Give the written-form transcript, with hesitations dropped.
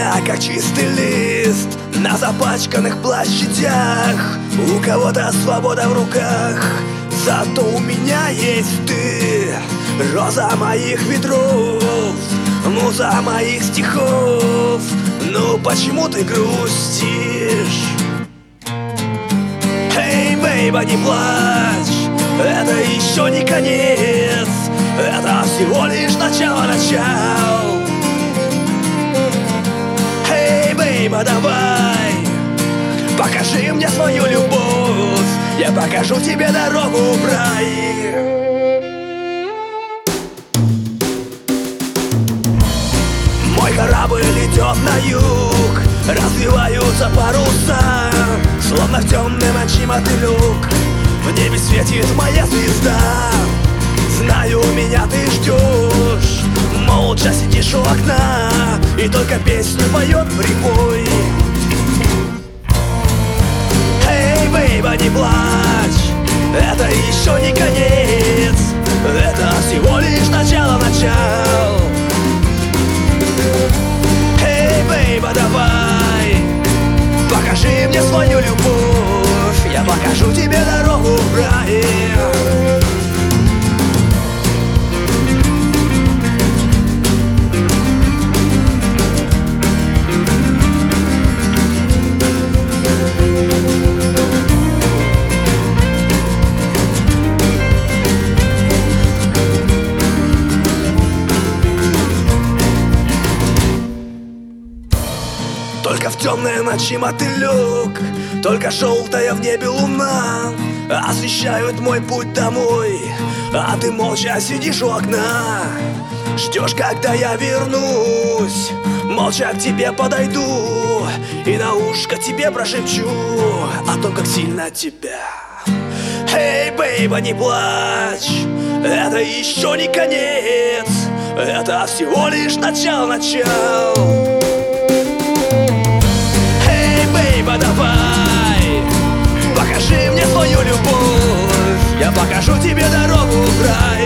Я как чистый лист на запачканных площадях. У кого-то свобода в руках, зато у меня есть ты. Роза моих ветров, муза моих стихов. Ну почему ты грустишь? Эй, бейба, не плачь, это еще не конец, это всего лишь начало. Эй, бейба, давай, покажи мне свою любовь, я покажу тебе дорогу в рай. Мой корабль идет на юг, развиваются паруса, словно в темной ночи мотылек. В небе светит моя звезда. Знаю, меня ты ждешь, молча сидишь у окна и только песню поет прибой. Эй, бейба, не плачь, это еще не конец, это всего лишь начало. Эй, бейба, давай, покажи мне свою любовь, я покажу тебе дорогу в рай. Только в темной ночи мотылек, только желтая в небе луна освещают мой путь домой, а ты молча сидишь у окна. Ждешь, когда я вернусь, молча к тебе подойду и на ушко тебе прошепчу о том, как сильно тебя. Эй, бейба, не плачь, это еще не конец, это всего лишь начало. Давай, покажи мне свою любовь, я покажу тебе дорогу в рай.